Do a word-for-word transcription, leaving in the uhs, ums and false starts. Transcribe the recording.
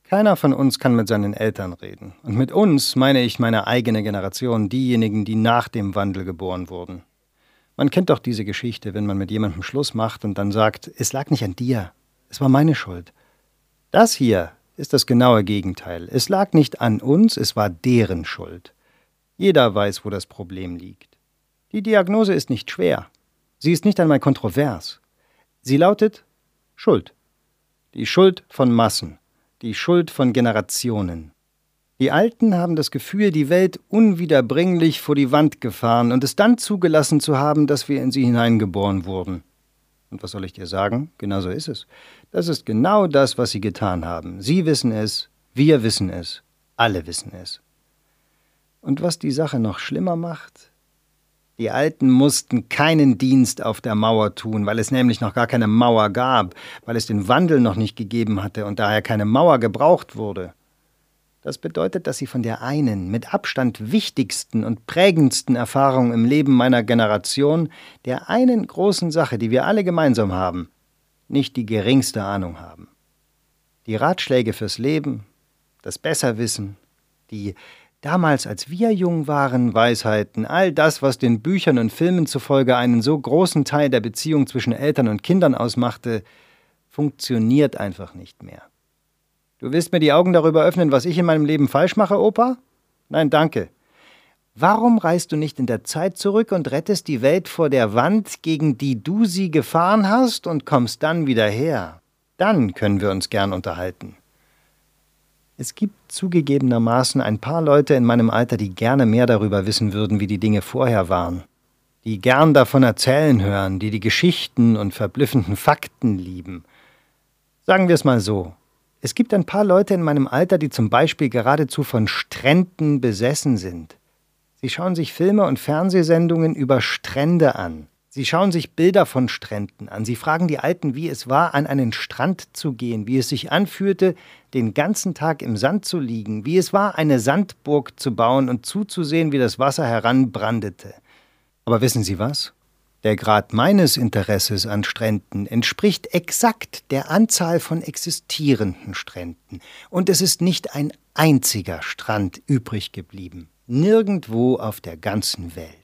Keiner von uns kann mit seinen Eltern reden. Und mit uns meine ich meine eigene Generation, diejenigen, die nach dem Wandel geboren wurden. Man kennt doch diese Geschichte, wenn man mit jemandem Schluss macht und dann sagt, es lag nicht an dir, es war meine Schuld. Das hier ist das genaue Gegenteil. Es lag nicht an uns, es war deren Schuld. Jeder weiß, wo das Problem liegt. Die Diagnose ist nicht schwer. Sie ist nicht einmal kontrovers. Sie lautet Schuld. Die Schuld von Massen. Die Schuld von Generationen. Die Alten haben das Gefühl, die Welt unwiederbringlich vor die Wand gefahren und es dann zugelassen zu haben, dass wir in sie hineingeboren wurden. Und was soll ich dir sagen? Genau so ist es. Das ist genau das, was sie getan haben. Sie wissen es, wir wissen es, alle wissen es. Und was die Sache noch schlimmer macht? Die Alten mussten keinen Dienst auf der Mauer tun, weil es nämlich noch gar keine Mauer gab, weil es den Wandel noch nicht gegeben hatte und daher keine Mauer gebraucht wurde. Das bedeutet, dass sie von der einen, mit Abstand wichtigsten und prägendsten Erfahrung im Leben meiner Generation, der einen großen Sache, die wir alle gemeinsam haben, nicht die geringste Ahnung haben. Die Ratschläge fürs Leben, das Besserwissen, die damals, als wir jung waren, Weisheiten, all das, was den Büchern und Filmen zufolge einen so großen Teil der Beziehung zwischen Eltern und Kindern ausmachte, funktioniert einfach nicht mehr. Du willst mir die Augen darüber öffnen, was ich in meinem Leben falsch mache, Opa? Nein, danke. Warum reist du nicht in der Zeit zurück und rettest die Welt vor der Wand, gegen die du sie gefahren hast, und kommst dann wieder her? Dann können wir uns gern unterhalten. Es gibt zugegebenermaßen ein paar Leute in meinem Alter, die gerne mehr darüber wissen würden, wie die Dinge vorher waren. Die gern davon erzählen hören, die die Geschichten und verblüffenden Fakten lieben. Sagen wir es mal so. Es gibt ein paar Leute in meinem Alter, die zum Beispiel geradezu von Stränden besessen sind. Sie schauen sich Filme und Fernsehsendungen über Strände an. Sie schauen sich Bilder von Stränden an. Sie fragen die Alten, wie es war, an einen Strand zu gehen, wie es sich anfühlte, den ganzen Tag im Sand zu liegen, wie es war, eine Sandburg zu bauen und zuzusehen, wie das Wasser heranbrandete. Aber wissen Sie was? Der Grad meines Interesses an Stränden entspricht exakt der Anzahl von existierenden Stränden. Und es ist nicht ein einziger Strand übrig geblieben. Nirgendwo auf der ganzen Welt.